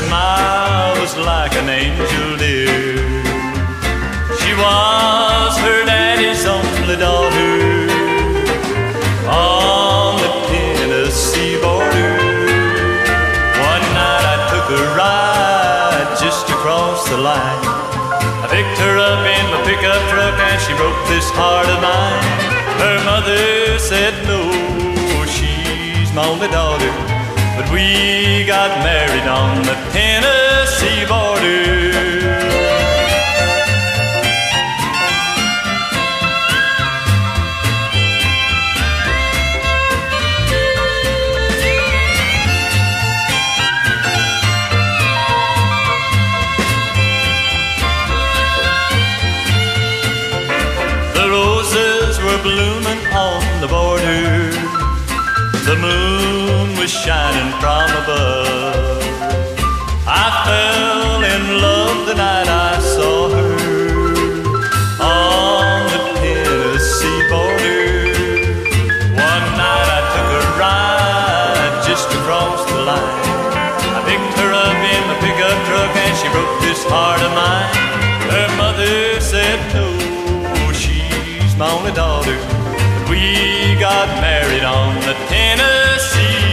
smile was like an angel dear. She was her daddy's only daughter on the Tennessee border. One night I took a ride just across the line. I picked her up in my pickup truck and she broke this heart of mine. Her mother said no, she's my only daughter, but we got married on the Tennessee border. Blooming on the border, the moon was shining from above. I fell in love the night I saw her on the Tennessee border. One night I took a ride just across the line. I picked her up in my pickup truck and she broke this heart of mine. Her mother said no, my only daughter, but we got married on the Tennessee